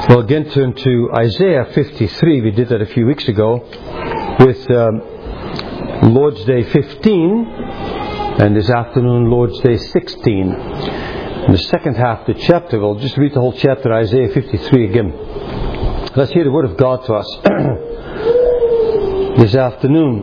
We'll again turn to Isaiah 53. We did that a few weeks ago with Lord's Day 15, and this afternoon Lord's Day 16. In the second half of the chapter, we'll just read the whole chapter, Isaiah 53 again. Let's hear the Word of God to us this afternoon.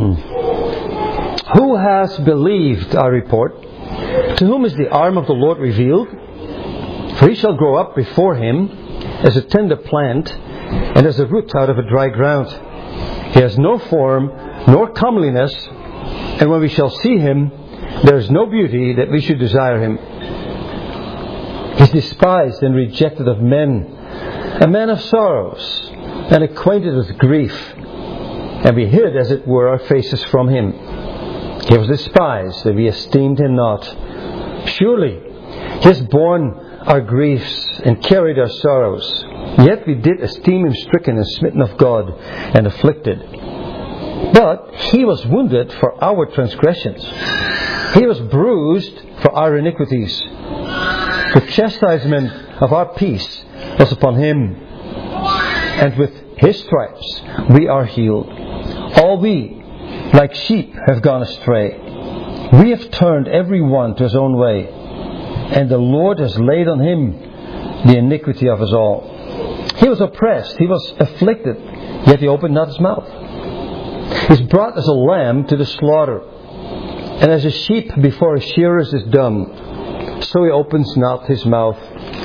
Who has believed our report? To whom is the arm of the Lord revealed? For he shall grow up before him as a tender plant, and as a root out of a dry ground. He has no form, nor comeliness, and when we shall see him, there is no beauty that we should desire him. He is despised and rejected of men, a man of sorrows, and acquainted with grief. And we hid, as it were, our faces from him. He was despised, and we esteemed him not. Surely, he has borne our griefs and carried our sorrows. Yet we did esteem him stricken and smitten of God and afflicted. But he was wounded for our transgressions. He was bruised for our iniquities. The chastisement of our peace was upon him. And with his stripes we are healed. All we, like sheep, have gone astray. We have turned every one to his own way. And the Lord has laid on him the iniquity of us all. He was oppressed, he was afflicted, yet he opened not his mouth. He is brought as a lamb to the slaughter, and as a sheep before his shearers is dumb, so he opens not his mouth.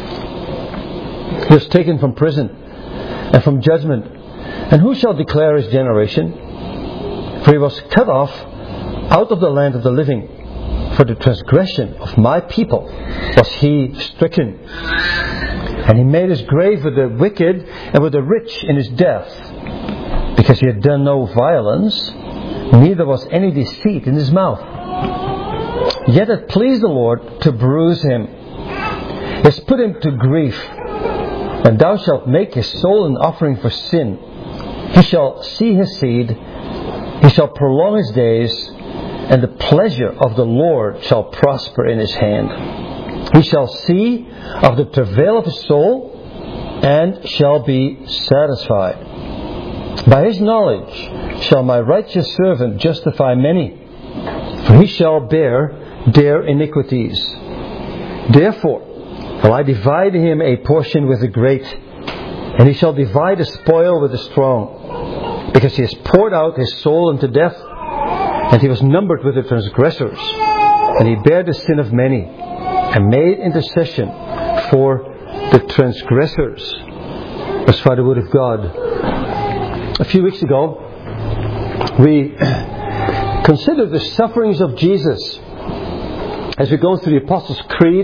He was taken from prison and from judgment, and who shall declare his generation? For he was cut off out of the land of the living. For the transgression of my people was he stricken. And he made his grave with the wicked and with the rich in his death, because he had done no violence, neither was any deceit in his mouth. Yet it pleased the Lord to bruise him. He has put him to grief. And thou shalt make his soul an offering for sin. He shall see his seed. He shall prolong his days. And the pleasure of the Lord shall prosper in his hand. He shall see of the travail of his soul, and shall be satisfied. By his knowledge shall my righteous servant justify many, for he shall bear their iniquities. Therefore will I divide him a portion with the great, and he shall divide a spoil with the strong, because he has poured out his soul unto death, and he was numbered with the transgressors, and he bare the sin of many, and made intercession for the transgressors. As far the Word of God. A few weeks ago, we considered the sufferings of Jesus as we go through the Apostles' Creed.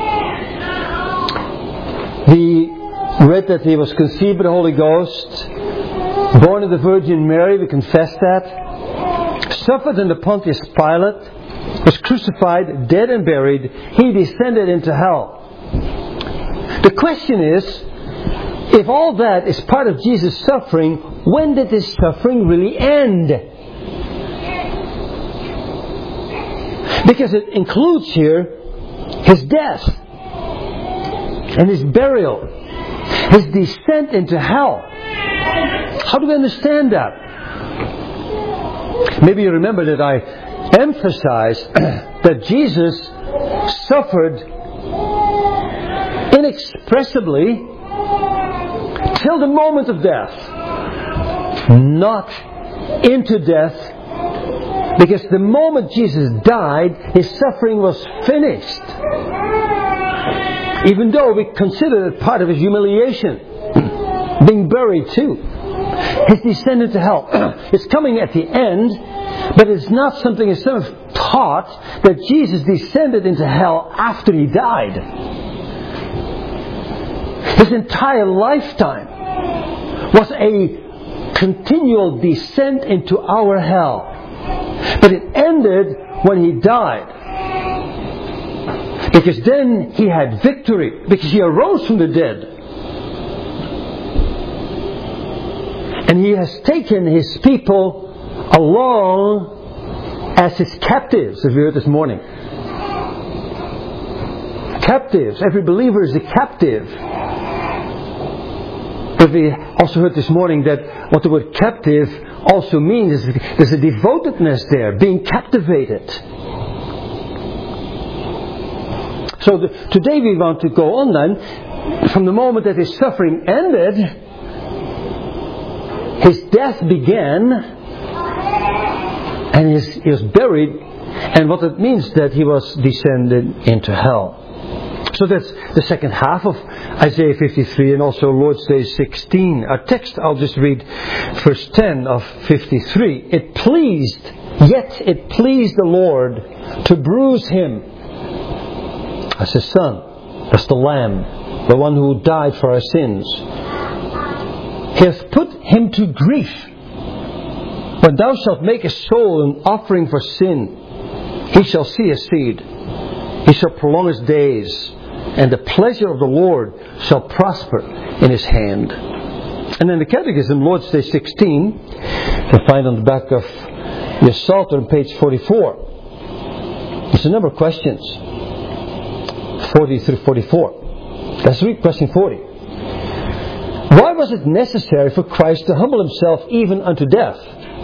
We read that he was conceived by the Holy Ghost, born of the Virgin Mary, we confessed that. Suffered under Pontius Pilate, was crucified, dead and buried. He descended into hell. The question is, if all that is part of Jesus' suffering, when did his suffering really end? Because it includes here his death and his burial, his descent into hell. How do we understand that? Maybe you remember that I emphasized that Jesus suffered inexpressibly till the moment of death, not into death, because the moment Jesus died, his suffering was finished. Even though we consider it part of his humiliation, being buried too. His descent into hell. It's coming at the end, but it's not something as some have taught that Jesus descended into hell after he died. His entire lifetime was a continual descent into our hell. But it ended when he died. Because then he had victory, because he arose from the dead. And he has taken his people along as his captives, as we heard this morning. Captives. Every believer is a captive. But we also heard this morning that what the word captive also means is there's a devotedness there, being captivated. So today we want to go on then, from the moment that his suffering ended, his death began, and he was buried, and what it means that he was descended into hell. So that's the second half of Isaiah 53 and also Lord's Day 16. Our text, I'll just read verse 10 of 53. Yet it pleased the Lord to bruise him as his son, as the Lamb, the one who died for our sins. He hath put him to grief. When thou shalt make a soul an offering for sin, he shall see a seed. He shall prolong his days, and the pleasure of the Lord shall prosper in his hand. And then the Catechism, Lord's Day 16, you can find on the back of your Psalter on page 44. There's a number of questions. 40 through 44. Let's read question 40. Why was it necessary for Christ to humble himself even unto death?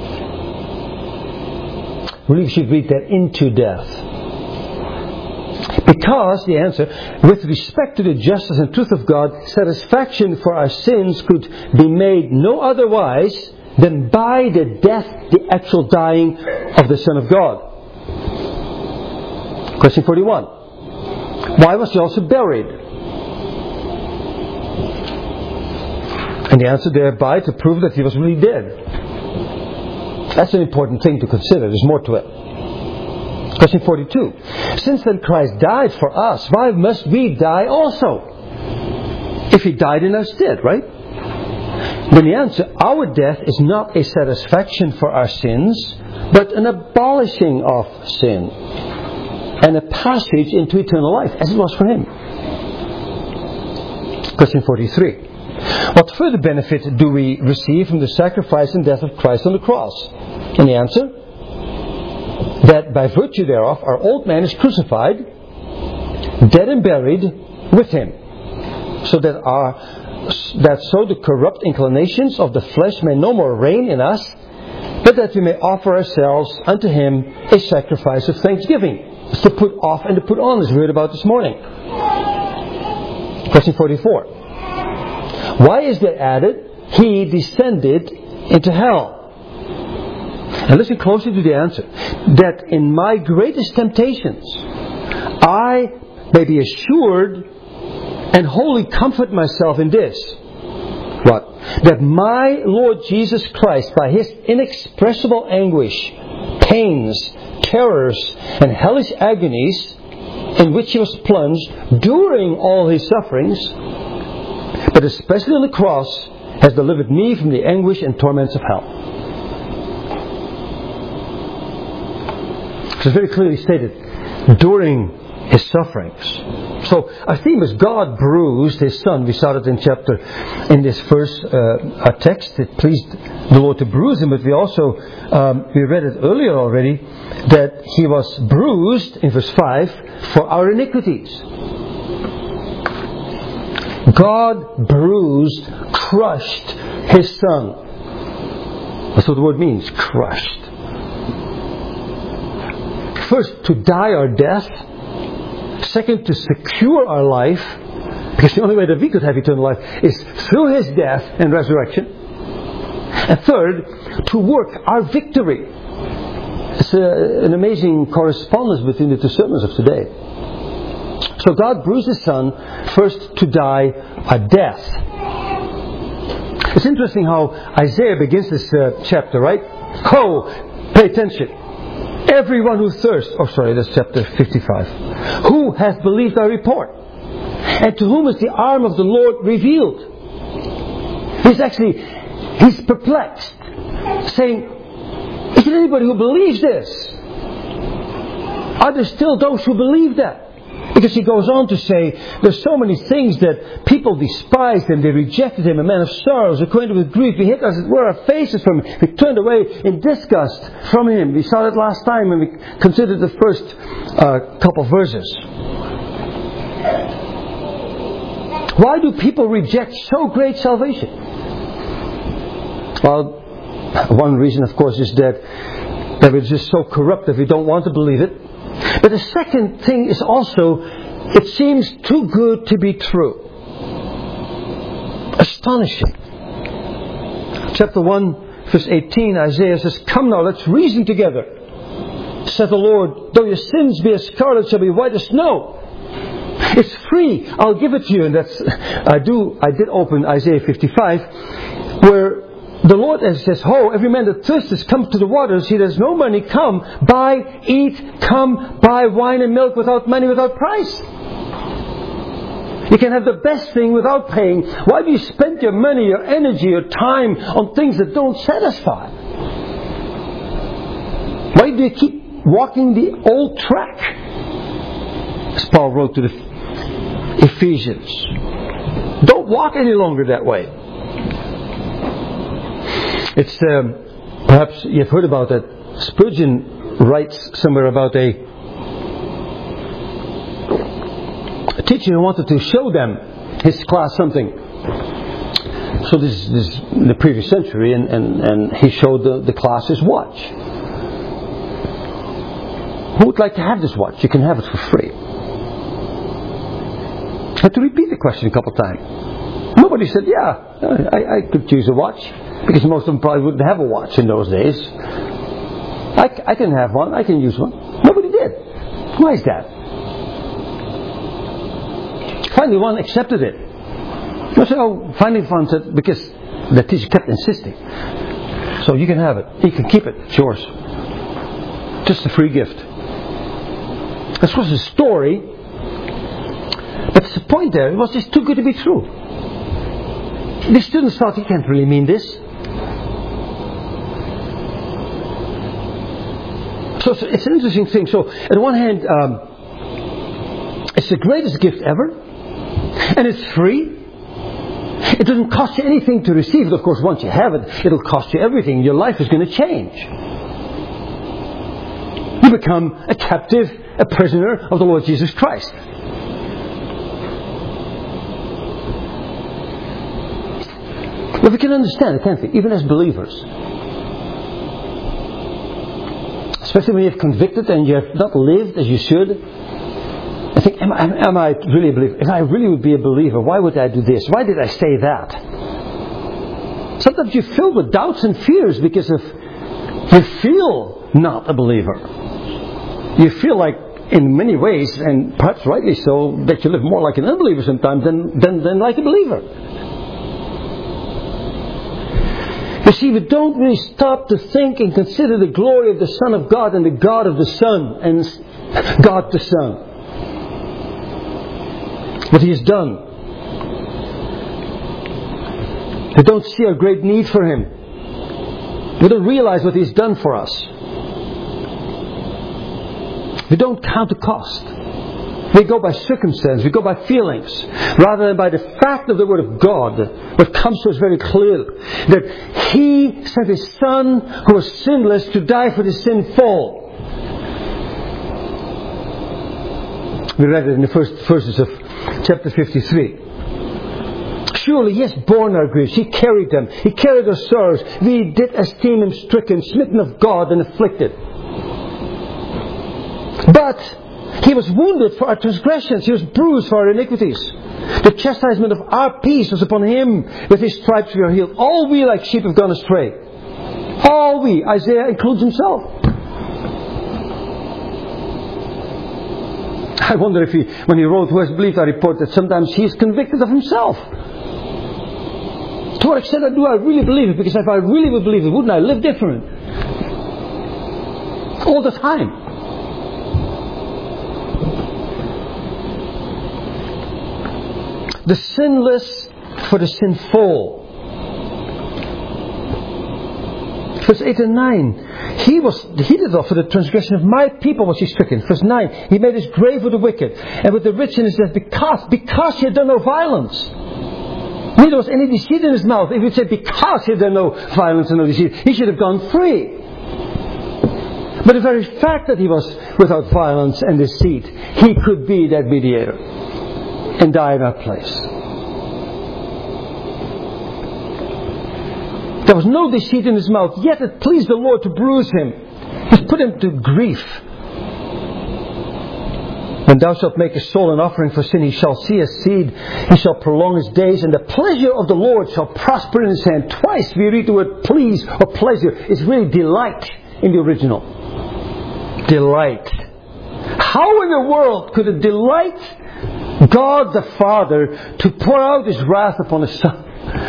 Really, we should read that into death. Because, the answer, with respect to the justice and truth of God, satisfaction for our sins could be made no otherwise than by the death, the actual dying of the Son of God. Question 41. Why was he also buried? And the answer thereby to prove that he was really dead. That's an important thing to consider. There's more to it. Question 42. Since then Christ died for us, why must we die also? If he died in our stead, right? Then the answer, our death is not a satisfaction for our sins, but an abolishing of sin. And a passage into eternal life, as it was for him. Question 43. What further benefit do we receive from the sacrifice and death of Christ on the cross? And the answer? That by virtue thereof our old man is crucified, dead and buried with him, so that so the corrupt inclinations of the flesh may no more reign in us, but that we may offer ourselves unto him a sacrifice of thanksgiving. It's to put off and to put on, as we heard about this morning. Question 44. Why is there added, he descended into hell? And listen closely to the answer. That in my greatest temptations, I may be assured and wholly comfort myself in this. What? That my Lord Jesus Christ, by his inexpressible anguish, pains, terrors, and hellish agonies in which he was plunged during all his sufferings, but especially on the cross, has delivered me from the anguish and torments of hell. It's very clearly stated, during his sufferings. So our theme is God bruised his Son. We saw it in this first text. It pleased the Lord to bruise him, but we also we read it earlier already that he was bruised in verse 5 for our iniquities. God bruised, crushed his Son. That's what the word means, crushed. First, to die our death. Second, to secure our life. Because the only way that we could have eternal life is through his death and resurrection. And third, to work our victory. It's an amazing correspondence between the two sermons of today. So God bruised his Son first to die a death. It's interesting how Isaiah begins this chapter, right? Ho! Pay attention. Everyone who thirsts... Oh, sorry, that's chapter 55. Who hath believed our report? And to whom is the arm of the Lord revealed? He's perplexed. Saying, is there anybody who believes this? Are there still those who believe that? Because he goes on to say, there's so many things that people despised him, they rejected him, a man of sorrows, acquainted with grief. We hid, as it were, our faces from him. We turned away in disgust from him. We saw that last time when we considered the first couple verses. Why do people reject so great salvation? Well, one reason, of course, is that we're just so corrupt that we don't want to believe it. But the second thing is also, it seems too good to be true. Astonishing. Chapter 1, verse 18, Isaiah says, "Come now, let's reason together. Said the Lord, though your sins be as scarlet, shall be white as snow. It's free, I'll give it to you." And that's, I did open Isaiah 55, where the Lord says, "Ho, every man that thirsteth, come to the waters. He that has no money, come, buy, eat, come, buy wine and milk without money, without price." You can have the best thing without paying. Why do you spend your money, your energy, your time on things that don't satisfy? Why do you keep walking the old track? As Paul wrote to the Ephesians. Don't walk any longer that way. It's perhaps you've heard about that. Spurgeon writes somewhere about a teacher who wanted to show them, his class, something. So this is in the previous century, and he showed the class his watch. Who would like to have this watch? You can have it for free. I had to repeat the question a couple of times. Nobody said, "Yeah, I could choose a watch." Because most of them probably wouldn't have a watch in those days. I can have one. I can use one. Nobody did. Why is that? Finally, one accepted it. I said, finally one said, because the teacher kept insisting. So you can have it. You can keep it. It's yours. Just a free gift. This was a story. But the point there, it was just too good to be true. The students thought, he can't really mean this. So it's an interesting thing. So, on one hand, it's the greatest gift ever. And it's free. It doesn't cost you anything to receive it. Of course, once you have it, it'll cost you everything. Your life is going to change. You become a captive, a prisoner of the Lord Jesus Christ. But we can understand it, can't we? Even as believers. Especially when you're convicted and you have not lived as you should. I think, am I really a believer? If I really would be a believer, why would I do this? Why did I say that? Sometimes you're filled with doubts and fears because of you feel not a believer. You feel like, in many ways, and perhaps rightly so, that you live more like an unbeliever sometimes than like a believer. You see, we don't really stop to think and consider the glory of the Son of God and the God of the Son and God the Son. What He has done. We don't see our great need for Him. We don't realize what He's done for us. We don't count the cost. We go by circumstance, we go by feelings, rather than by the fact of the Word of God, what comes to us very clearly, that He sent His Son, who was sinless, to die for the sinful. We read it in the first verses of chapter 53. Surely He has borne our griefs, He carried them, He carried our sorrows. We did esteem Him stricken, smitten of God, and afflicted. But He was wounded for our transgressions. He was bruised for our iniquities. The chastisement of our peace was upon Him. With His stripes we are healed. All we like sheep have gone astray. All we. Isaiah includes himself. I wonder if when he wrote Who Has Believed Our Report, that sometimes he is convicted of himself. To what extent do I really believe it? Because if I really would believe it, wouldn't I live different? All the time. The sinless for the sinful. Verse 8 and 9. He did all for the transgression of my people was He stricken. Verse 9. He made His grave with the wicked and with the rich in His death because He had done no violence. Neither was any deceit in His mouth. If He said because He had done no violence and no deceit, He should have gone free. But the very fact that He was without violence and deceit, He could be that mediator and die in our place. There was no deceit in his mouth, yet it pleased the Lord to bruise him. He put him to grief. When thou shalt make a soul an offering for sin, he shall see his seed, he shall prolong his days, and the pleasure of the Lord shall prosper in his hand. Twice we read the word please or pleasure. It's really delight in the original. Delight. How in the world could it delight God the Father to pour out his wrath upon his Son?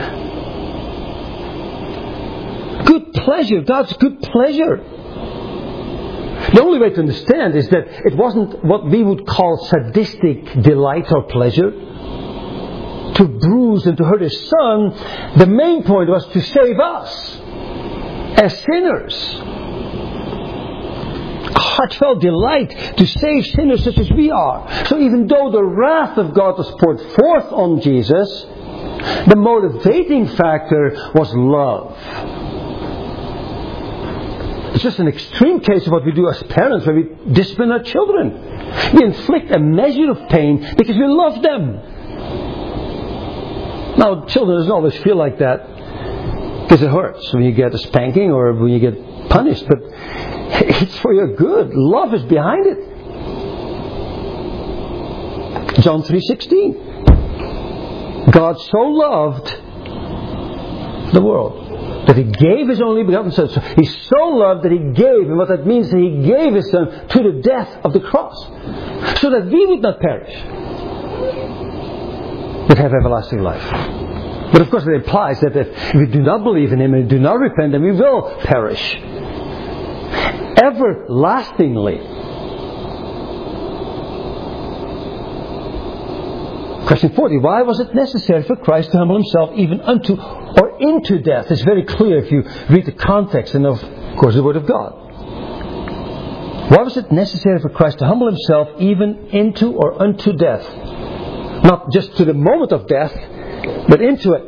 Good pleasure. God's good pleasure. The only way to understand is that it wasn't what we would call sadistic delight or pleasure. To bruise and to hurt his Son, the main point was to save us as sinners. Heartfelt delight to save sinners such as we are. So even though the wrath of God was poured forth on Jesus, the motivating factor was love. It's just an extreme case of what we do as parents when we discipline our children. We inflict a measure of pain because we love them. Now, children doesn't always feel like that because it hurts when you get a spanking or when you get punished, but it's for your good. Love is behind it. John 3:16. God so loved the world that he gave his only begotten Son. So he so loved that he gave, and what that means is that he gave his Son to the death of the cross, so that we would not perish, but have everlasting life. But of course it implies that if we do not believe in him and do not repent, then we will perish. Everlastingly. Question 40. Why was it necessary for Christ to humble himself even unto or into death? It's very clear if you read the context and of course the Word of God. Why was it necessary for Christ to humble himself even into or unto death? Not just to the moment of death, but into it.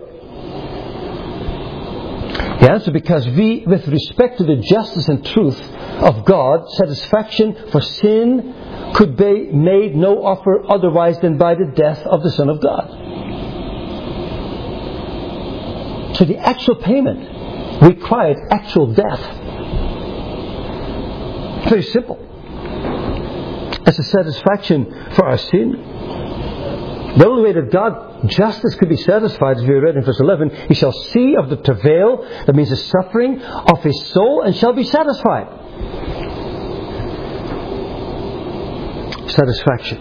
The answer, because we, with respect to the justice and truth of God, satisfaction for sin could be made no offer otherwise than by the death of the Son of God. So the actual payment required actual death. Very simple. As a satisfaction for our sin. The only way that God's justice could be satisfied, as we read in verse 11, he shall see of the travail, that means the suffering of his soul, and shall be satisfied. Satisfaction.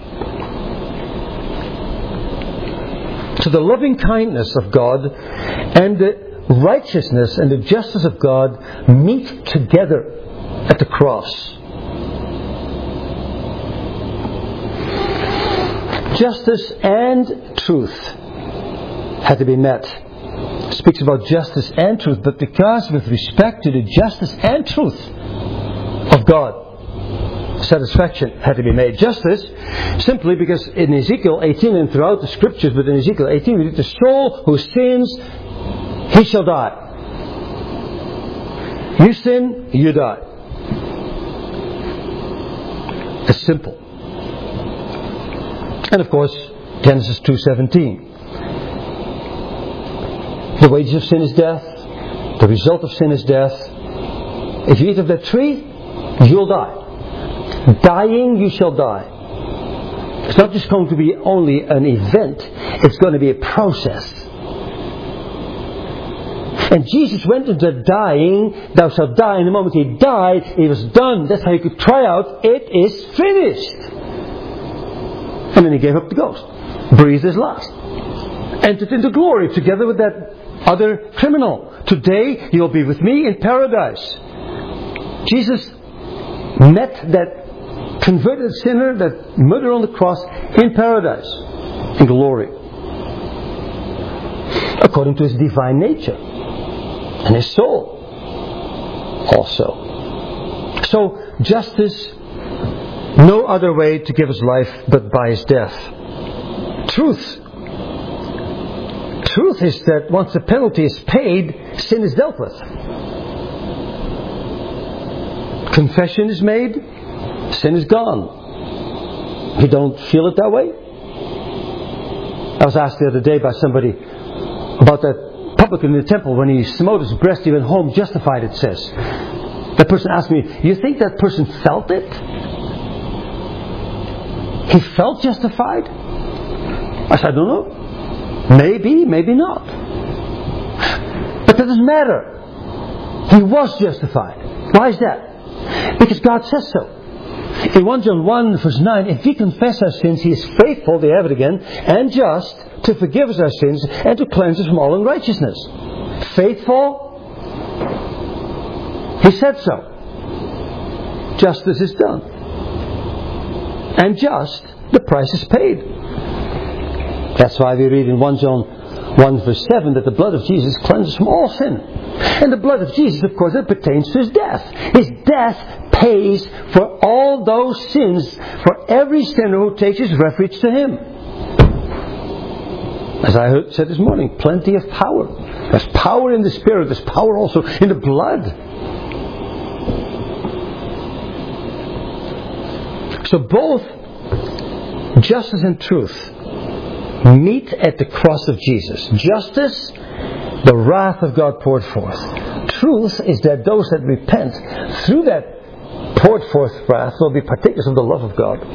So the loving kindness of God and the righteousness and the justice of God meet together at the cross. Justice and truth had to be met. It speaks about justice and truth, but because with respect to the justice and truth of God, satisfaction had to be made. Justice, simply because in Ezekiel 18 and throughout the scriptures, but in Ezekiel 18 we read, the soul who sins, he shall die. You sin, you die. It's simple. And of course, Genesis 2:17. The wages of sin is death. The result of sin is death. If you eat of that tree, you'll die. Dying, you shall die. It's not just going to be only an event. It's going to be a process. And Jesus went into dying. Thou shalt die. And the moment he died, it was done. That's how he could cry out, it is finished. And then he gave up the ghost. Breathed his last. Entered into glory together with that other criminal. Today you'll be with me in paradise. Jesus met that converted sinner, that murderer on the cross, in paradise. In glory. According to his divine nature. And his soul. Also. So, justice, no other way to give his life but by his death. Truth. Truth is that once the penalty is paid, sin is dealt with. Confession is made, sin is gone. You don't feel it that way? I was asked the other day by somebody about that publican in the temple, when he smote his breast, he went home justified, it says. That person asked me, you think that person felt it? He felt justified? I said, I don't know. Maybe, maybe not. But that doesn't matter. He was justified. Why is that? Because God says so. In 1 John 1 verse 9, if we confess our sins, He is faithful, they have it again, and just to forgive us our sins and to cleanse us from all unrighteousness. Faithful? He said so. Justice is done. And just, the price is paid. That's why we read in 1 John 1 verse 7 that the blood of Jesus cleanses from all sin. And the blood of Jesus, of course, that pertains to His death. His death pays for all those sins for every sinner who takes his refuge to Him. As I said this morning, plenty of power. There's power in the Spirit. There's power also in the blood. So both justice and truth meet at the cross of Jesus. Justice, the wrath of God poured forth. Truth is that those that repent through that poured forth wrath will be partakers of the love of God.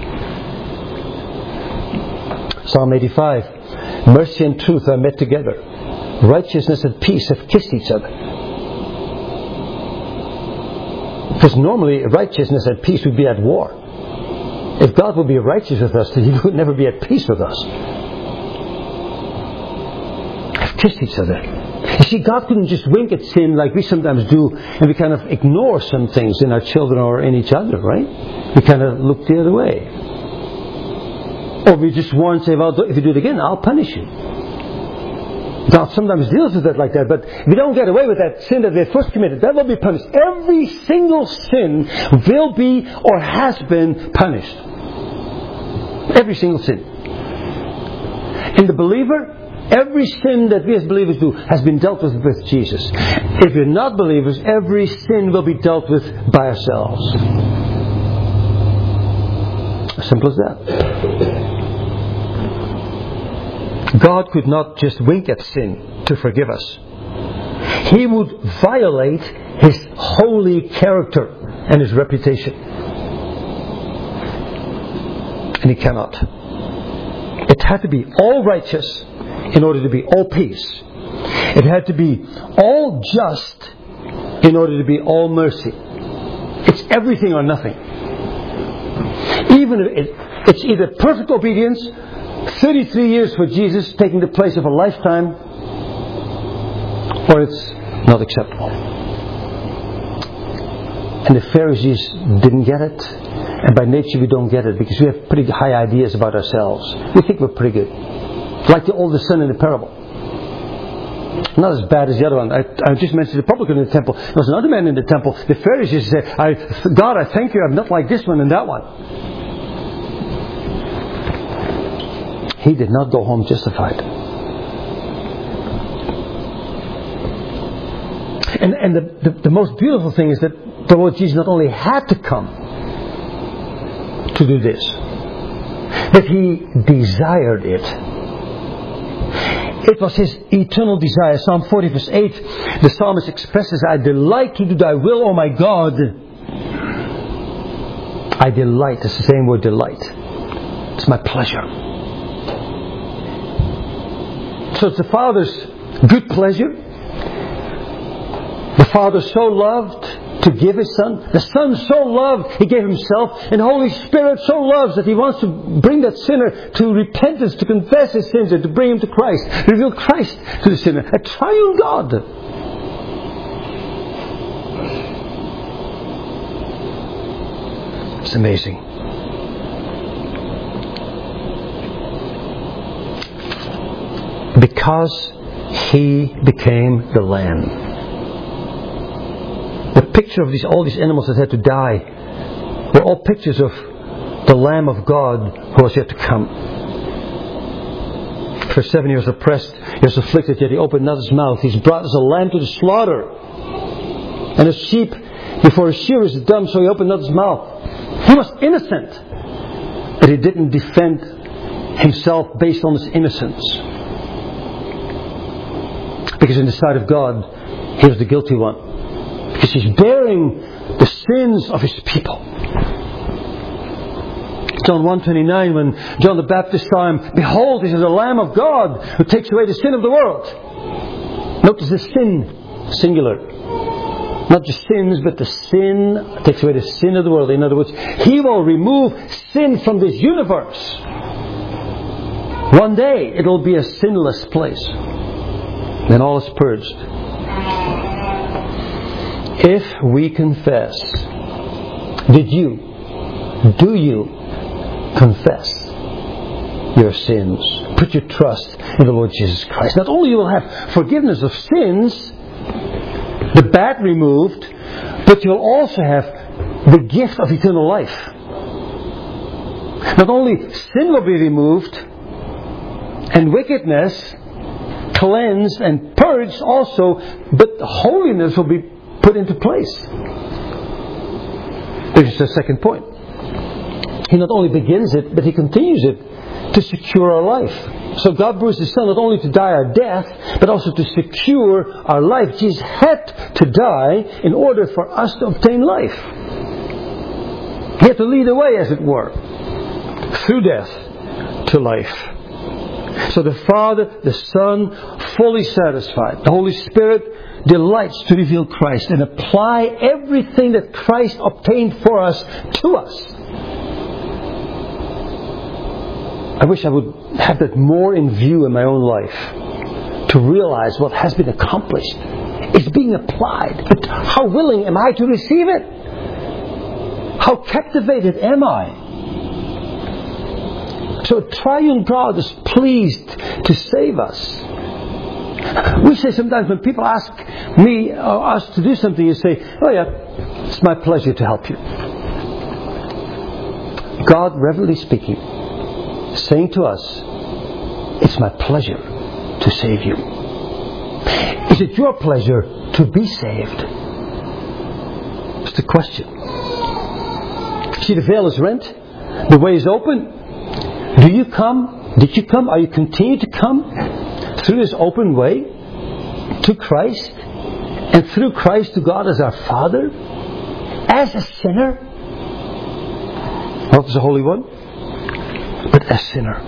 Psalm 85. Mercy and truth are met together. Righteousness and peace have kissed each other. Because normally righteousness and peace would be at war. If God would be righteous with us, then He would never be at peace with us. Have kissed each other. You see, God couldn't just wink at sin like we sometimes do, and we kind of ignore some things in our children or in each other, right? We kind of look the other way. Or we just warn and say, well, if you do it again, I'll punish you. God sometimes deals with it like that, but if we don't get away with that sin that we had first committed, that will be punished. Every single sin will be or has been punished. Every single sin. In the believer, every sin that we as believers do has been dealt with Jesus. If you're not believers, every sin will be dealt with by ourselves. As simple as that. God could not just wink at sin to forgive us. He would violate His holy character and His reputation. And He cannot. It had to be all righteous in order to be all peace. It had to be all just in order to be all mercy. It's everything or nothing. Even if it's either perfect obedience, 33 years for Jesus taking the place of a lifetime, or it's not acceptable. And the Pharisees didn't get it. And by nature we don't get it because we have pretty high ideas about ourselves. We think we're pretty good. Like the older son in the parable. Not as bad as the other one. I just mentioned the publican in the temple. There was another man in the temple. The Pharisees said, God, I thank you, I'm not like this one and that one. He did not go home justified. And the most beautiful thing is that the Lord Jesus not only had to come to do this, but He desired it. It was His eternal desire. Psalm 40 verse 8, the psalmist expresses, I delight to do Thy will, O my God. I delight, it's the same word, delight. It's my pleasure. So it's the Father's good pleasure. The Father so loved to give His Son. The Son so loved, He gave Himself. And the Holy Spirit so loves that He wants to bring that sinner to repentance, to confess his sins, and to bring him to Christ. Reveal Christ to the sinner. A triune God. It's amazing. Because He became the Lamb. The picture of all these animals that had to die were all pictures of the Lamb of God who was yet to come. For 7 years oppressed, He was afflicted, yet He opened not His mouth. He's brought as a lamb to the slaughter. And a sheep before his shearers is dumb, so He opened not His mouth. He was innocent, but He didn't defend Himself based on His innocence. Because in the sight of God, he was the guilty one. Because he's bearing the sins of his people. John 1:29, when John the Baptist saw him, behold, this is the Lamb of God who takes away the sin of the world. Notice the sin, singular. Not just sins, but the sin takes away the sin of the world. In other words, he will remove sin from this universe. One day it will be a sinless place. Then all is purged. If we confess, do you confess your sins? Put your trust in the Lord Jesus Christ. Not only you will have forgiveness of sins, the bad removed, but you'll also have the gift of eternal life. Not only sin will be removed, and wickedness cleansed and purged also, but holiness will be put into place. This is the second point. He not only begins it, but he continues it to secure our life. So God bruised His Son not only to die our death, but also to secure our life. Jesus had to die in order for us to obtain life. He had to lead the way, as it were, through death to life. So the Father, the Son, fully satisfied. The Holy Spirit delights to reveal Christ and apply everything that Christ obtained for us to us. I wish I would have that more in view in my own life, to realize what has been accomplished is being applied. But how willing am I to receive it? How captivated am I? So triune God is pleased to save us. We say sometimes when people ask me or us to do something, you say, oh yeah, it's my pleasure to help you. God, reverently speaking, saying to us, it's my pleasure to save you. Is it your pleasure to be saved? It's the question. See, the veil is rent. The way is open. Do you come? Did you come? Are you continue to come through this open way to Christ? And through Christ to God as our Father? As a sinner? Not as a holy one, but as sinner.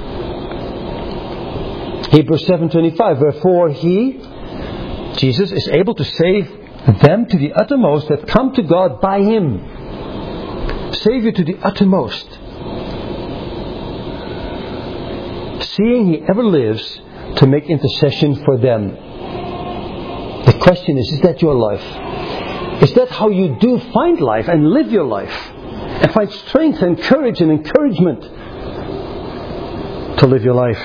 Hebrews 7:25, wherefore He, Jesus, is able to save them to the uttermost that come to God by Him. Save you to the uttermost. Seeing He ever lives to make intercession for them. The question is that your life? Is that how you do find life and live your life? And find strength and courage and encouragement to live your life.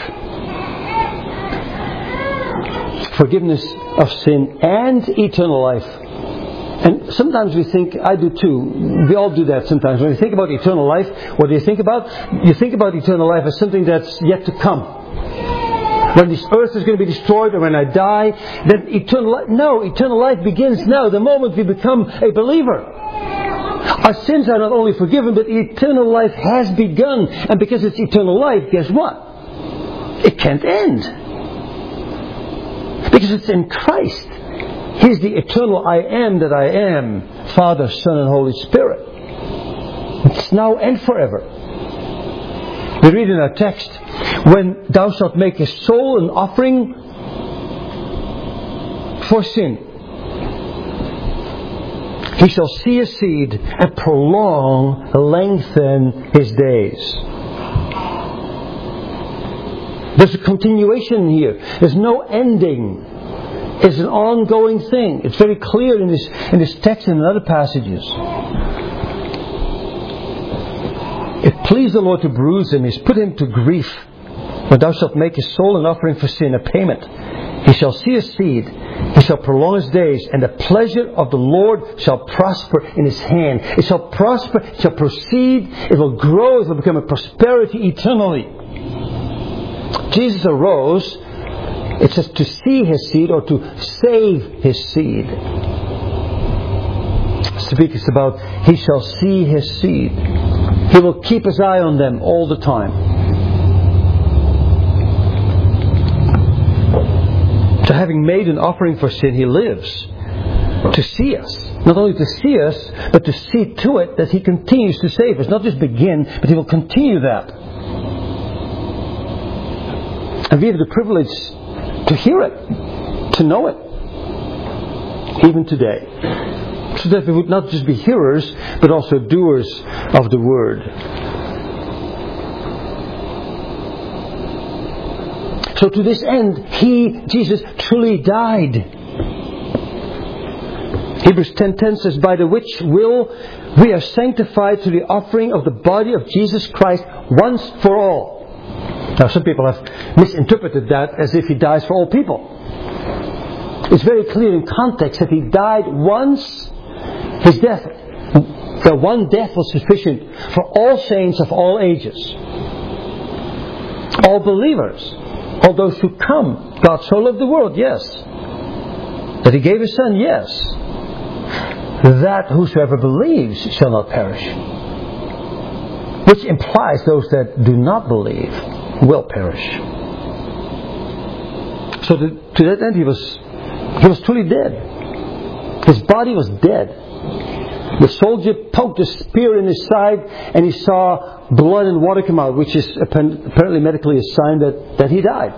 Forgiveness of sin and eternal life. And sometimes we think, I do too, we all do that sometimes. When you think about eternal life, what do you think about? You think about eternal life as something that's yet to come. When this earth is going to be destroyed or when I die, then eternal life... No, eternal life begins now, the moment we become a believer. Our sins are not only forgiven, but eternal life has begun. And because it's eternal life, guess what? It can't end. Because it's in Christ. He's the eternal I am that I am. Father, Son, and Holy Spirit. It's now and forever. We read in our text, when thou shalt make a soul an offering for sin, he shall see his seed and lengthen his days. There's a continuation here. There's no ending. It's an ongoing thing. It's very clear in this text and in other passages. It pleased the Lord to bruise him. He's put him to grief. When thou shalt make his soul an offering for sin, a payment, he shall see his seed. He shall prolong his days, and the pleasure of the Lord shall prosper in his hand. It shall prosper, it shall proceed, it will grow, it will become a prosperity eternally. Jesus arose, it says to see his seed or to save his seed. Speaks about he shall see his seed. He will keep his eye on them all the time. So having made an offering for sin, He lives to see us. Not only to see us, but to see to it that He continues to save us. Not just begin, but He will continue that. And we have the privilege to hear it, to know it, even today. So that we would not just be hearers, but also doers of the Word. So to this end, He, Jesus, truly died. Hebrews 10:10 says, by the which will we are sanctified through the offering of the body of Jesus Christ once for all. Now some people have misinterpreted that as if He dies for all people. It's very clear in context that He died once. His death, the one death was sufficient for all saints of all ages. All believers. All those who come. God so loved the world, yes. That He gave His Son, yes. That whosoever believes shall not perish. Which implies those that do not believe will perish. So to that end He was truly dead. His body was dead. The soldier poked a spear in His side and he saw blood and water come out, which is apparently medically a sign that He died.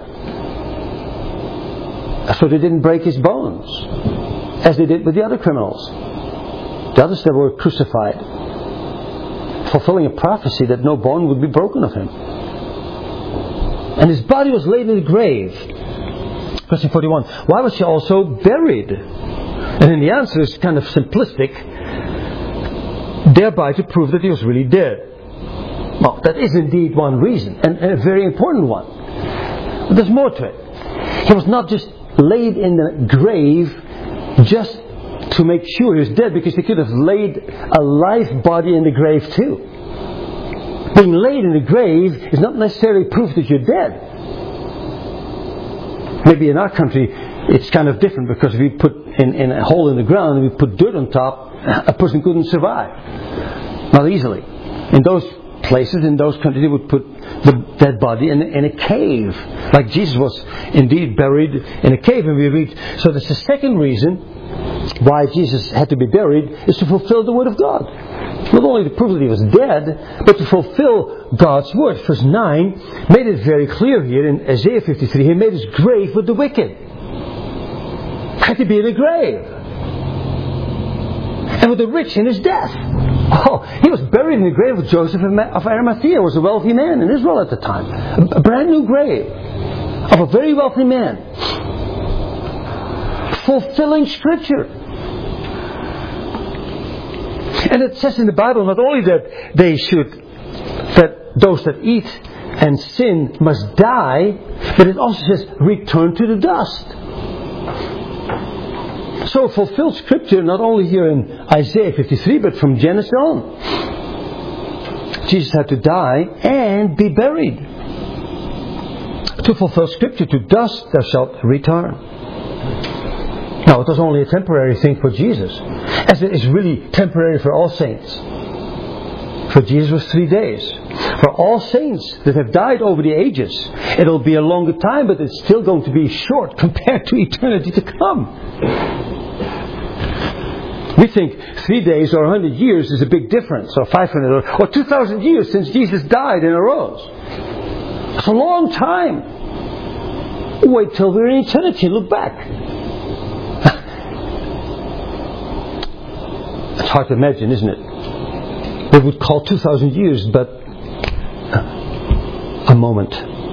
So they didn't break His bones, as they did with the other criminals. The others that were crucified, fulfilling a prophecy that no bone would be broken of Him. And His body was laid in the grave. Question 41. Why was He also buried? And then the answer is kind of simplistic, thereby to prove that He was really dead. Well, that is indeed one reason, and a very important one. But there's more to it. He was not just laid in the grave just to make sure He was dead, because He could have laid a live body in the grave too. Being laid in the grave is not necessarily proof that you're dead. Maybe in our country it's kind of different, because if we put in a hole in the ground and we put dirt on top, a person couldn't survive. Not easily. In those places, in those countries, they would put the dead body in a cave. Like Jesus was indeed buried in a cave. And we read, so that's the second reason why Jesus had to be buried, is to fulfill the Word of God. Not only to prove that He was dead, but to fulfill God's Word. Verse 9 made it very clear here in Isaiah 53, He made His grave with the wicked. Had to be in a grave. And with the rich in His death. Oh, He was buried in the grave of Joseph of Arimathea, who was a wealthy man in Israel at the time. A brand new grave of a very wealthy man. Fulfilling Scripture. And it says in the Bible not only that that those that eat and sin must die, but it also says return to the dust. So it fulfills Scripture not only here in Isaiah 53, but from Genesis on. Jesus had to die and be buried. To fulfill Scripture, to dust thou shalt return. Now, it was only a temporary thing for Jesus, as it is really temporary for all saints. For Jesus was 3 days. For all saints that have died over the ages, it'll be a longer time, but it's still going to be short compared to eternity to come. We think 3 days or 100 years is a big difference, or 500 or 2,000 years since Jesus died and arose. It's a long time. Wait till we're in eternity and look back. It's hard to imagine, isn't it? They would call 2,000 years but a moment.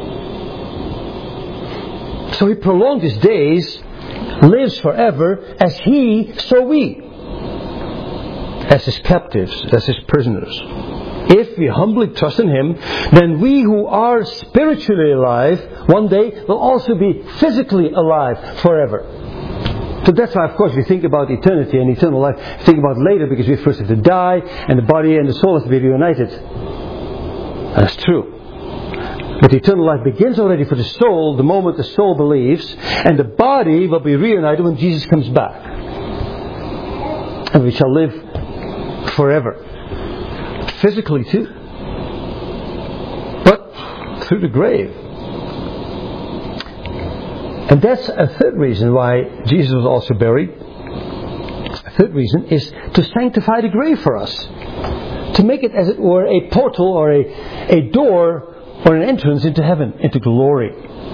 So He prolonged His days, lives forever, as He, so we. As His captives, as His prisoners. If we humbly trust in Him, then we who are spiritually alive one day will also be physically alive forever. So that's why, of course, we think about eternity and eternal life. We think about later, because we first have to die, and the body and the soul have to be reunited. That's true. But eternal life begins already for the soul the moment the soul believes, and the body will be reunited when Jesus comes back. And we shall live forever. Physically too. But through the grave. And that's a third reason why Jesus was also buried. A third reason is to sanctify the grave for us. To make it, as it were, a portal or a door or an entrance into heaven, into glory.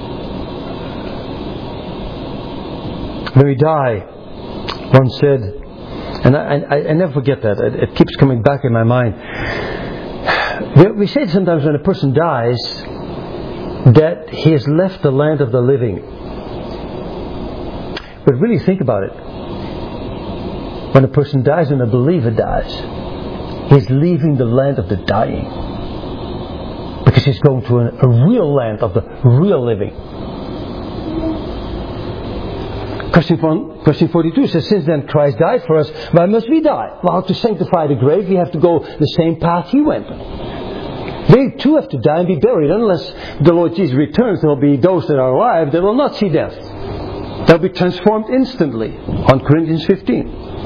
When we die, one said, and I never forget that, it keeps coming back in my mind. We say sometimes when a person dies that he has left the land of the living. But really think about it. When a person dies, when a believer dies, he's leaving the land of the dying. Because he's going to a real land of the real living. Question 42 says, since then Christ died for us, why must we die? Well, to sanctify the grave, we have to go the same path He went. They too have to die and be buried. Unless the Lord Jesus returns, there will be those that are alive that will not see death. They'll be transformed instantly. On Corinthians 15.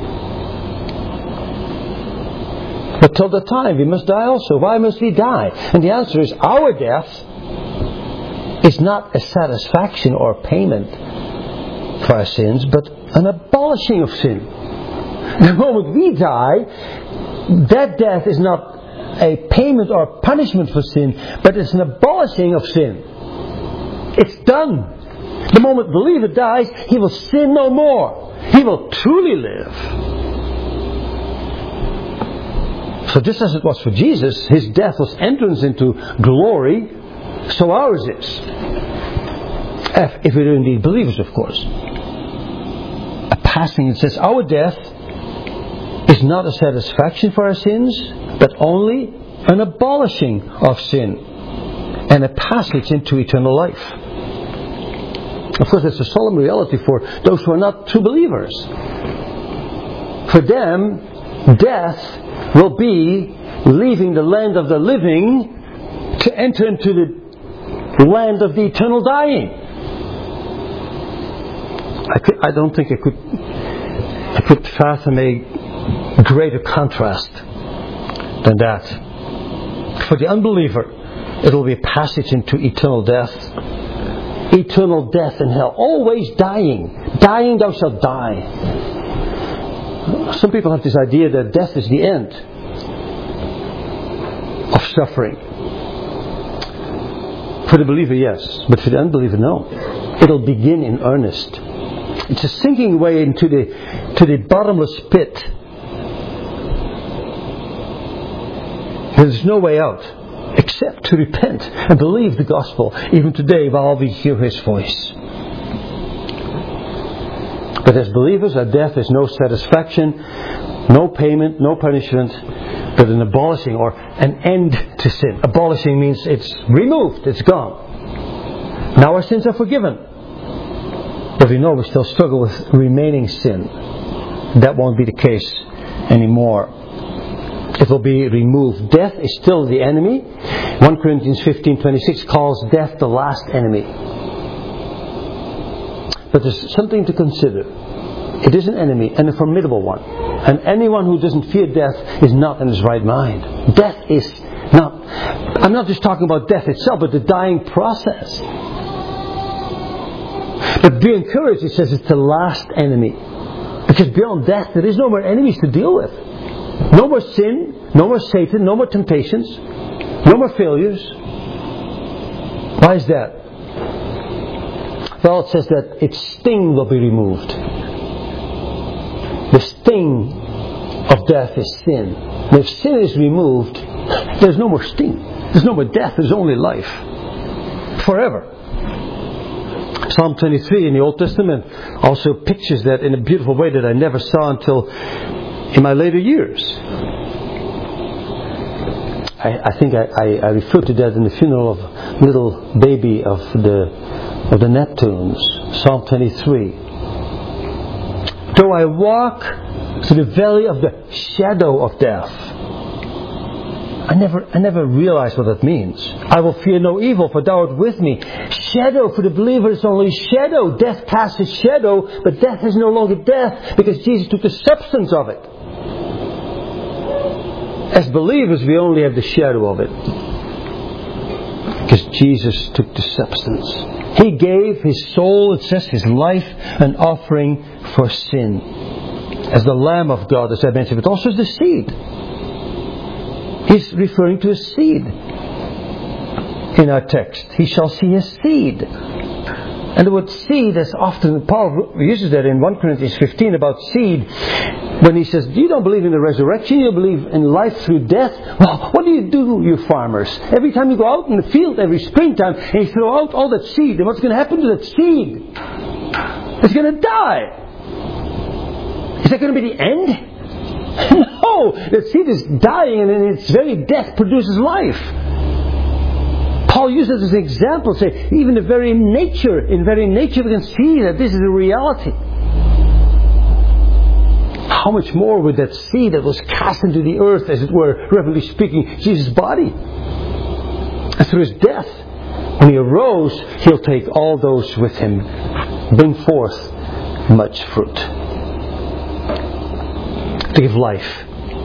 But till the time, we must die also. Why must we die? And the answer is, our death is not a satisfaction or payment for our sins, but an abolishing of sin. The moment we die, that death is not a payment or punishment for sin, but it's an abolishing of sin. It's done. The moment the believer dies, he will sin no more. He will truly live. So just as it was for Jesus, His death was entrance into glory, so ours is. If we're indeed believers, of course. A passing, it says, our death is not a satisfaction for our sins, but only an abolishing of sin and a passage into eternal life. Of course, that's a solemn reality for those who are not true believers. For them, death will be leaving the land of the living to enter into the land of the eternal dying. I don't think I could fathom a greater contrast than that. For the unbeliever, it will be a passage into eternal death. Eternal death in hell. Always dying. Dying, thou shalt die. Some people have this idea that death is the end of suffering. For the believer, yes. But for the unbeliever, no. It'll begin in earnest. It's a sinking way into the bottomless pit. There's no way out except to repent and believe the gospel, even today while we hear His voice. But as believers, our death is no satisfaction, no payment, no punishment, but an abolishing or an end to sin. Abolishing means it's removed, it's gone. Now our sins are forgiven. But we know we still struggle with remaining sin. That won't be the case anymore. It will be removed. Death is still the enemy. 1 Corinthians 15:26 calls death the last enemy. But there's something to consider. It is an enemy, and a formidable one. And anyone who doesn't fear death is not in his right mind. Death is not... I'm not just talking about death itself, but the dying process. But be encouraged, it says it's the last enemy. Because beyond death, there is no more enemies to deal with. No more sin, no more Satan, no more temptations, no more failures. Why is that? Well, it says that its sting will be removed. The sting of death is sin. And if sin is removed, there's no more sting. There's no more death, there's only life. Forever. Psalm 23 in the Old Testament also pictures that in a beautiful way that I never saw until in my later years. I think I referred to that in the funeral of little baby of the Neptunes. Psalm 23. Though I walk through the valley of the shadow of death. I never realized what that means. I will fear no evil, for thou art with me. Shadow, for the believer is only shadow. Death casts shadow, but death is no longer death, because Jesus took the substance of it. As believers, we only have the shadow of it, because Jesus took the substance. He gave His soul, it says, His life, an offering for sin. As the Lamb of God, as I mentioned, but also as the seed. He's referring to His seed in our text. He shall see His seed. And the word seed is often, Paul uses that in 1 Corinthians 15 about seed, when he says, you don't believe in the resurrection, you believe in life through death. Well, what do, you farmers? Every time you go out in the field, every springtime, and you throw out all that seed, and what's going to happen to that seed? It's going to die. Is that going to be the end? No! The seed is dying, and in its very death produces life. Paul uses this as an example, say, even in very nature we can see that this is a reality. How much more would that seed that was cast into the earth, as it were, roughly speaking, Jesus' body? And through His death, when He arose, He'll take all those with Him, bring forth much fruit. To give life.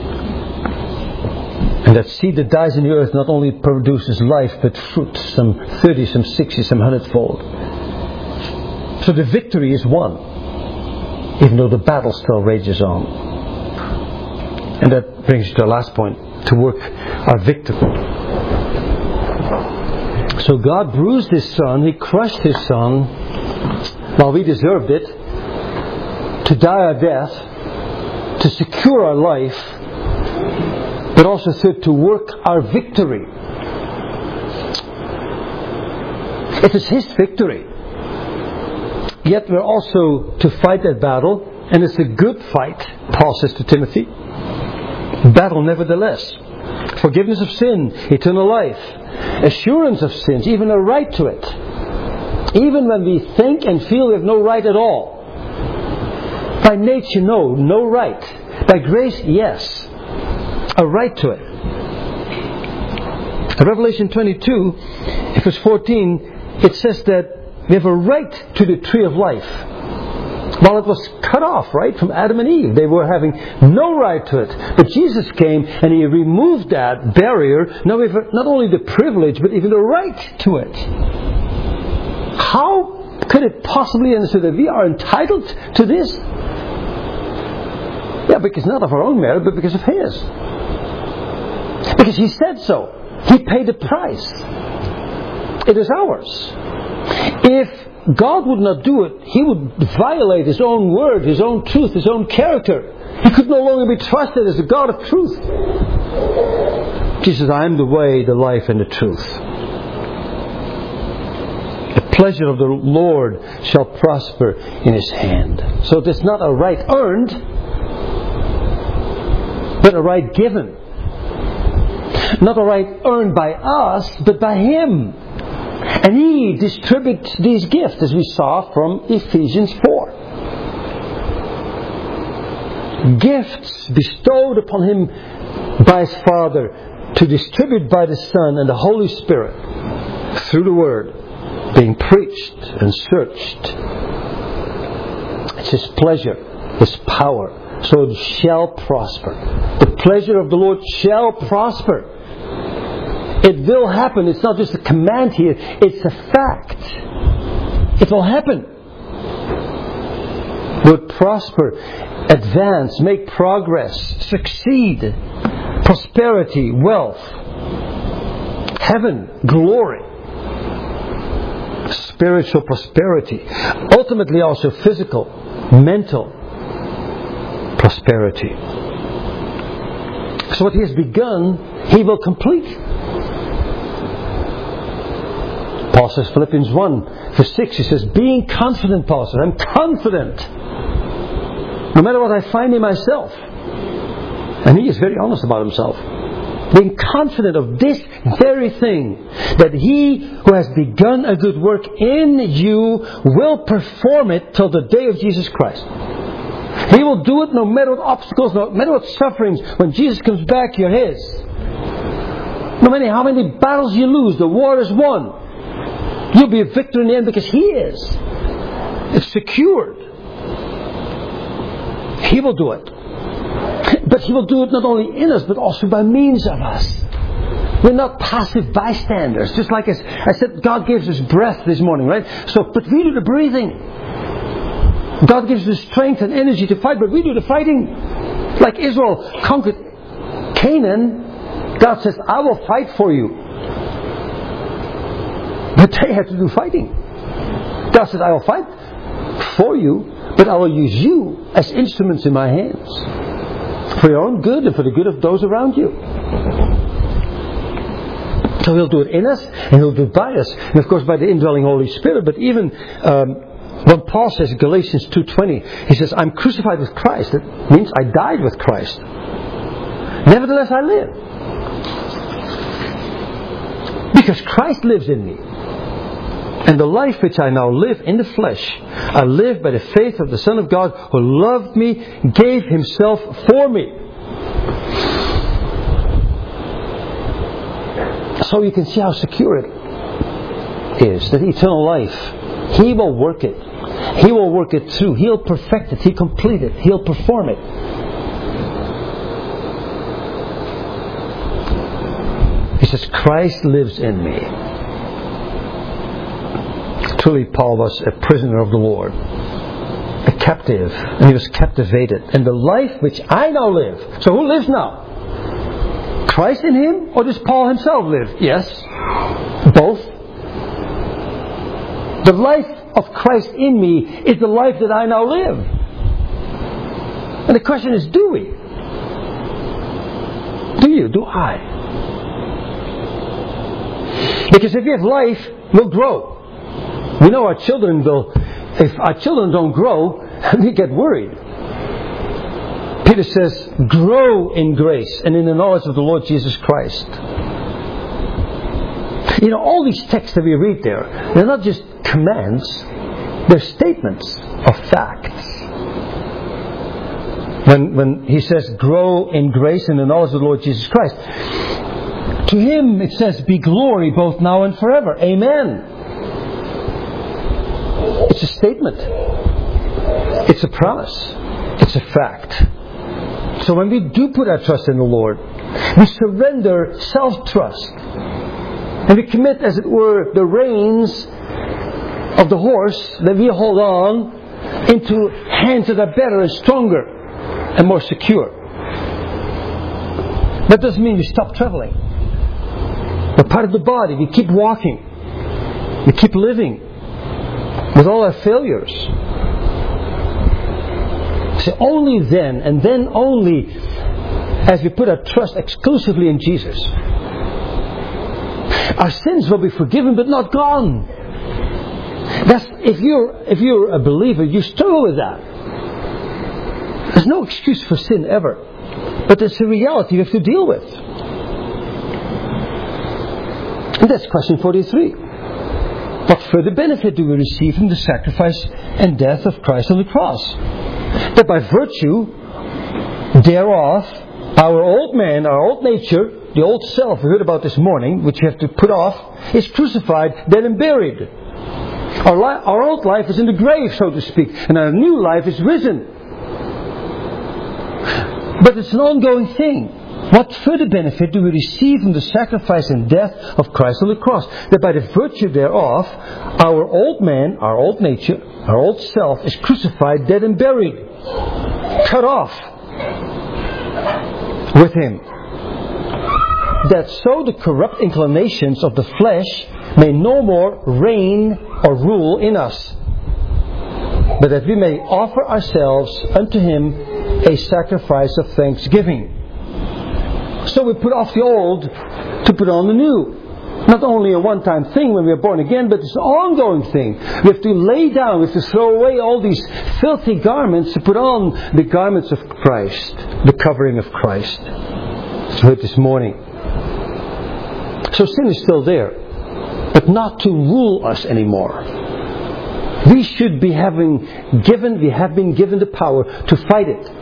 And that seed that dies in the earth not only produces life, but fruit, some 30, some 60, some 100-fold. So the victory is won, even though the battle still rages on. And that brings us to our last point, to work our victory. So God bruised His Son, He crushed His Son, while we deserved it, to die our death, to secure our life, but also to work our victory. It is His victory. Yet we're also to fight that battle, and it's a good fight, Paul says to Timothy. Battle nevertheless. Forgiveness of sin, eternal life, assurance of sins, even a right to it. Even when we think and feel we have no right at all. By nature, no right. By grace, yes. A right to it. In Revelation 22, verse 14, it says that we have a right to the tree of life. While it was cut off, right, from Adam and Eve. They were having no right to it. But Jesus came and He removed that barrier. Now we have not only the privilege, but even the right to it. How could it possibly answer that we are entitled to this? Yeah, because not of our own merit, but because of His. Because He said so. He paid the price. It is ours. If God would not do it, He would violate His own word, His own truth, His own character. He could no longer be trusted as the God of truth. Jesus says, I am the way, the life, and the truth. The pleasure of the Lord shall prosper in His hand. So it is not a right earned, but a right given. Not a right earned by us, but by Him. And He distributes these gifts, as we saw from Ephesians 4. Gifts bestowed upon Him by His Father to distribute by the Son and the Holy Spirit through the Word, being preached and searched. It's His pleasure, His power, so it shall prosper. The pleasure of the Lord shall prosper. It will happen. It's not just a command here. It's a fact. It will happen. Will prosper, advance, make progress, succeed, prosperity, wealth, heaven, glory, spiritual prosperity, ultimately also physical, mental prosperity. So what He has begun, He will complete. Paul says, Philippians 1, verse 6, he says, being confident, Paul says, I'm confident. No matter what I find in myself. And he is very honest about himself. Being confident of this very thing, that He who has begun a good work in you will perform it till the day of Jesus Christ. He will do it no matter what obstacles, no matter what sufferings. When Jesus comes back, you're His. No matter how many battles you lose, the war is won. You'll be a victor in the end because He is. It's secured. He will do it. But He will do it not only in us, but also by means of us. We're not passive bystanders. Just like I said, God gives us breath this morning, right? But we do the breathing. God gives us strength and energy to fight, but we do the fighting. Like Israel conquered Canaan, God says, I will fight for you. But they had to do fighting. God says, I will fight for you, but I will use you as instruments in my hands. For your own good and for the good of those around you. So He'll do it in us and He'll do it by us. And of course by the indwelling Holy Spirit. But even when Paul says in Galatians 2:20, he says, I'm crucified with Christ. That means I died with Christ. Nevertheless I live. Because Christ lives in me. And the life which I now live in the flesh, I live by the faith of the Son of God who loved me, gave Himself for me. So you can see how secure it is, that eternal life, He will work it. He will work it through. He'll perfect it. He'll complete it. He'll perform it. He says, Christ lives in me. Truly, Paul was a prisoner of the Lord, a captive, and he was captivated. And the life which I now live. So who lives now? Christ in him, or does Paul himself live? Yes, both. The life of Christ in me is the life that I now live. And the question is, do we? Do you? Do I? Because if you have life, we'll grow. We know our children will, if our children don't grow, we get worried. Peter says, grow in grace and in the knowledge of the Lord Jesus Christ. You know, all these texts that we read there, they're not just commands, they're statements of facts. When he says, grow in grace and the knowledge of the Lord Jesus Christ, to Him it says, be glory both now and forever. Amen. It's a statement. It's a promise. It's a fact. So when we do put our trust in the Lord, we surrender self-trust. And we commit, as it were, the reins of the horse that we hold on into hands that are better and stronger and more secure. That doesn't mean we stop traveling. We're part of the body. We keep walking. We keep living. With all our failures. So only then, and then only, as we put our trust exclusively in Jesus, our sins will be forgiven but not gone. That's if you're a believer, you struggle with that. There's no excuse for sin ever, but it's a reality you have to deal with. And that's question 43. What further benefit do we receive from the sacrifice and death of Christ on the cross? That by virtue thereof, our old man, our old nature, the old self we heard about this morning, which you have to put off, is crucified, dead and buried. Our old life is in the grave, so to speak, and our new life is risen. But it's an ongoing thing. What further benefit do we receive from the sacrifice and death of Christ on the cross? That by the virtue thereof, our old man, our old nature, our old self is crucified, dead and buried. Cut off with Him. That so the corrupt inclinations of the flesh may no more reign or rule in us, but that we may offer ourselves unto Him a sacrifice of thanksgiving. So we put off the old to put on the new. Not only a one-time thing when we are born again, but it's an ongoing thing. We have to lay down, we have to throw away all these filthy garments to put on the garments of Christ, the covering of Christ. As we heard this morning. So sin is still there, but not to rule us anymore. We should be we have been given the power to fight it.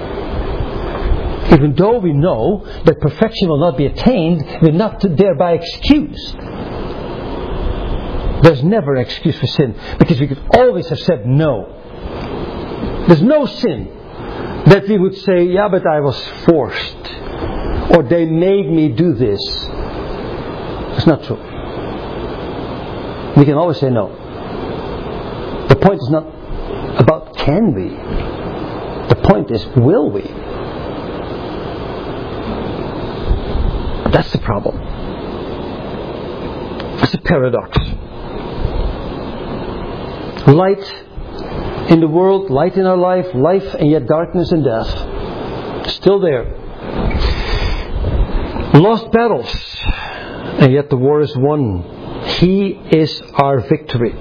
Even though we know that perfection will not be attained, we're not thereby excused. There's never an excuse for sin, because we could always have said no. There's no sin that we would say, yeah, but I was forced, or they made me do this. It's not true. We can always say no. The point is not about can we. The point is, will we? That's the problem. It's a paradox. Light in the world, light in our life, and yet darkness and death. Still there. Lost battles, and yet the war is won. He is our victory.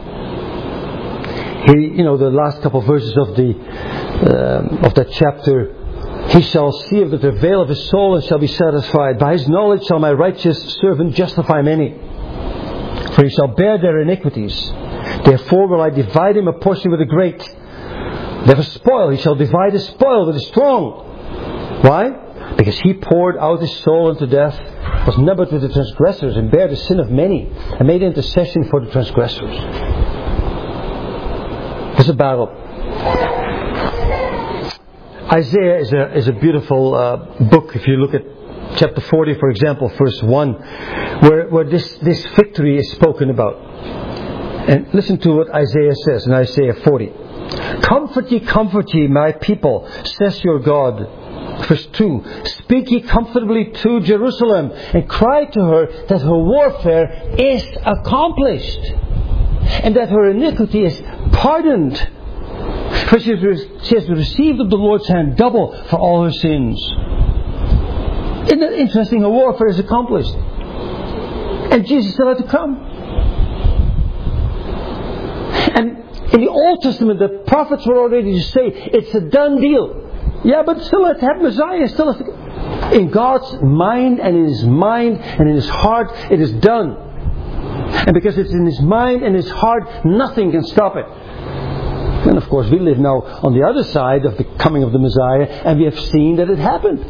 The last couple of verses of that chapter. He shall see of the travail of his soul and shall be satisfied. By his knowledge shall my righteous servant justify many. For he shall bear their iniquities. Therefore will I divide him a portion with the great. Never spoil, he shall divide his spoil with the strong. Why? Because he poured out his soul unto death, was numbered with the transgressors, and bare the sin of many, and made intercession for the transgressors. There's a battle. Isaiah is a beautiful book. If you look at chapter 40, for example, verse 1, where this victory is spoken about. And listen to what Isaiah says in Isaiah 40. Comfort ye, my people, says your God. Verse 2. Speak ye comfortably to Jerusalem, and cry to her that her warfare is accomplished, and that her iniquity is pardoned. For she has received of the Lord's hand double for all her sins. Isn't that interesting? Her warfare is accomplished. And Jesus still had to come. And in the Old Testament, the prophets were already to say, it's a done deal. Yeah, but still has to have Messiah. Still has to... In God's mind and in His mind and in His heart, it is done. And because it's in His mind and His heart, nothing can stop it. And of course, we live now on the other side of the coming of the Messiah, and we have seen that it happened.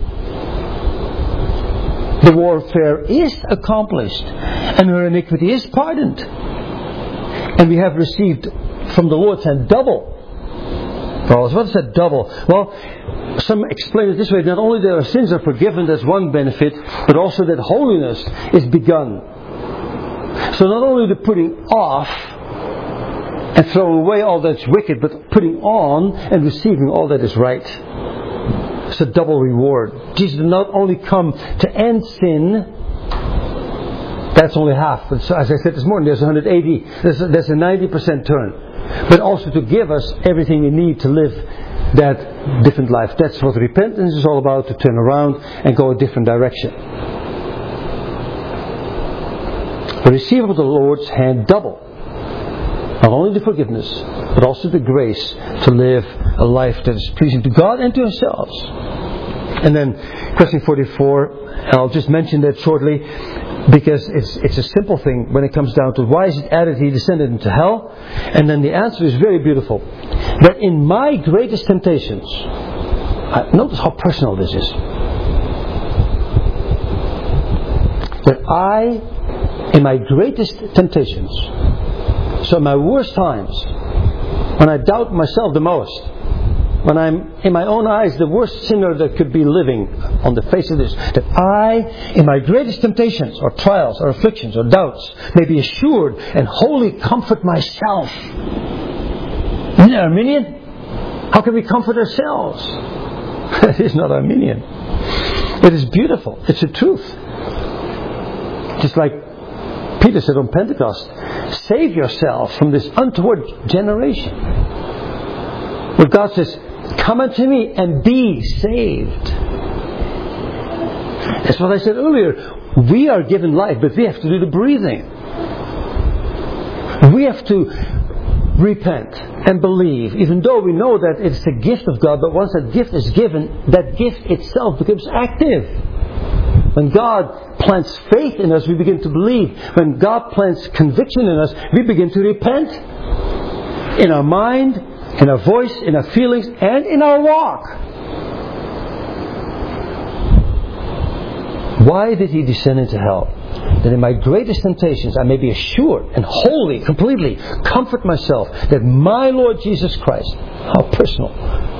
The warfare is accomplished, and her iniquity is pardoned. And we have received from the Lord's hand double. Well, what is that double? Well, some explain it this way: not only that our sins are forgiven, that's one benefit, but also that holiness is begun. So not only the putting off and throwing away all that's wicked, but putting on and receiving all that is right. It's a double reward. Jesus did not only come to end sin. That's only half. But as I said this morning, there's 180. There's a 90% turn. But also to give us everything we need to live that different life. That's what repentance is all about, to turn around and go a different direction. We receive of the Lord's hand double. Not only the forgiveness, but also the grace to live a life that is pleasing to God and to ourselves. And then question 44, I'll just mention that shortly, because it's a simple thing when it comes down to why is it added He descended into hell? And then the answer is very beautiful. That in my greatest temptations, notice how personal this is. That I, in my greatest temptations, so in my worst times, when I doubt myself the most, when I'm, in my own eyes, the worst sinner that could be living on the face of this, that I, in my greatest temptations, or trials, or afflictions, or doubts, may be assured and wholly comfort myself. Isn't that Arminian? How can we comfort ourselves? It is not Arminian. It is beautiful. It's the truth. Just like Peter said on Pentecost, save yourself from this untoward generation. Where God says, come unto me and be saved. That's what I said earlier. We are given life, but we have to do the breathing. We have to repent and believe, even though we know that it's a gift of God, but once that gift is given, that gift itself becomes active. When God plants faith in us, we begin to believe. When God plants conviction in us, we begin to repent. In our mind, in our voice, in our feelings, and in our walk. Why did He descend into hell? That in my greatest temptations I may be assured and wholly, completely comfort myself that my Lord Jesus Christ, how personal,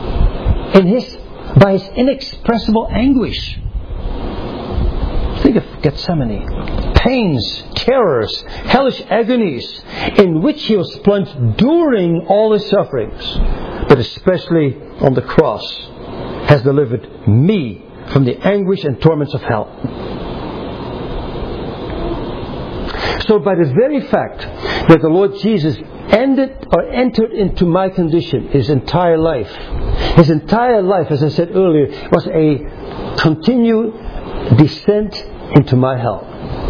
by His inexpressible anguish. Think of Gethsemane, pains, terrors, hellish agonies in which He was plunged during all His sufferings, but especially on the cross, has delivered me from the anguish and torments of hell. So by the very fact that the Lord Jesus entered into my condition, His entire life, as I said earlier, was a continued descent into my hell.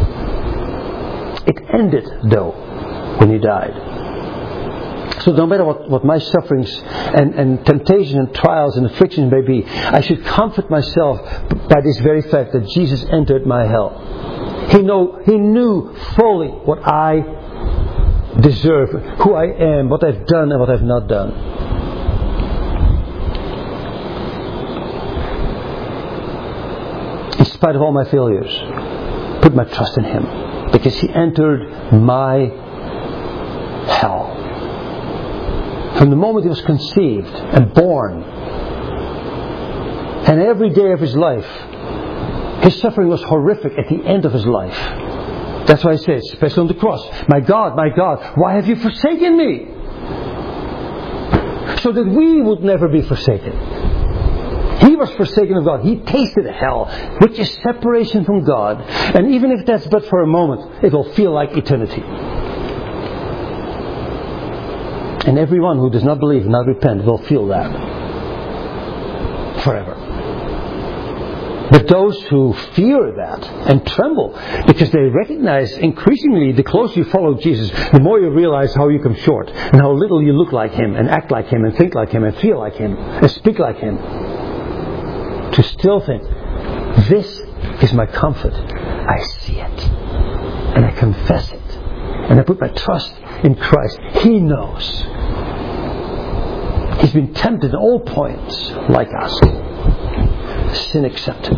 It ended, though, when He died. So no matter what my sufferings and temptations and trials and afflictions may be, I should comfort myself by this very fact that Jesus entered my hell. He knew fully what I deserve, who I am, what I've done and what I've not done. In spite of all my failures, put my trust in Him, because He entered my hell. From the moment He was conceived and born, and every day of His life, His suffering was horrific at the end of His life. That's why He says, especially on the cross, my God, why have you forsaken me? So that we would never be forsaken. He was forsaken of God. He tasted hell, which is separation from God. And even if that's but for a moment, it will feel like eternity. And everyone who does not believe and not repent will feel that forever. But those who fear that and tremble, because they recognize increasingly, the closer you follow Jesus, the more you realize how you come short and how little you look like Him and act like Him and think like Him and feel like Him and speak like Him. To still think, this is my comfort. I see it and I confess it and I put my trust in Christ. He knows. He's been tempted at all points like us. Sin accepted.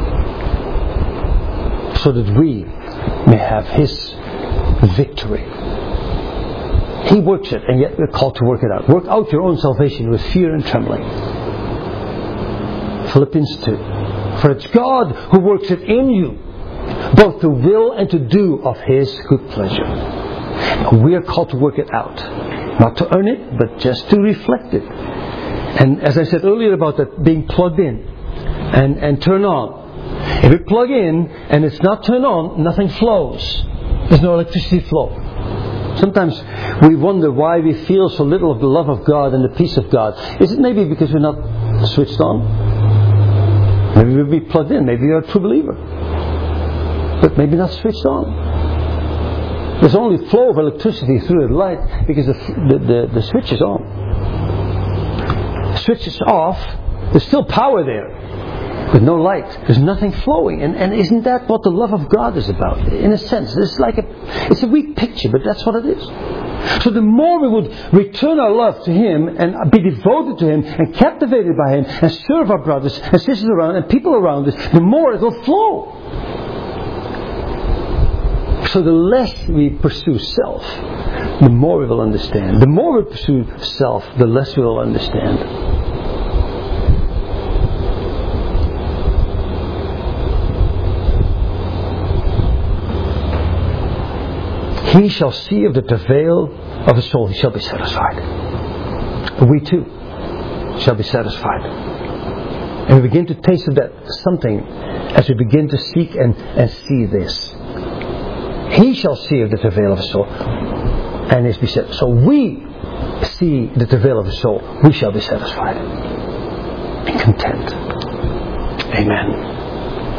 So that we may have His victory. He works it, and yet we're called to work it out. Work out your own salvation with fear and trembling. Philippians 2. For it's God who works it in you, both to will and to do of His good pleasure. And we are called to work it out. Not to earn it, but just to reflect it. And as I said earlier about that being plugged in and turn on. If we plug in and it's not turned on, nothing flows. There's no electricity flow. Sometimes we wonder why we feel so little of the love of God and the peace of God. Is it maybe because we're not switched on? Maybe we'll be plugged in. Maybe you're a true believer. But maybe not switched on. There's only flow of electricity through the light because the switch is on. The switch is off. There's still power there. With no light. There's nothing flowing. And isn't that what the love of God is about? In a sense. It's a weak picture, but that's what it is. So the more we would return our love to Him and be devoted to Him and captivated by Him and serve our brothers and sisters around and people around us, the more it will flow. So the less we pursue self, the more we will understand. The more we pursue self, the less we will understand. He shall see of the travail of his soul, he shall be satisfied. We too shall be satisfied. And we begin to taste of that something as we begin to seek and see this. He shall see of the travail of his soul, and is be satisfied. So we see the travail of his soul, we shall be satisfied and content. Amen.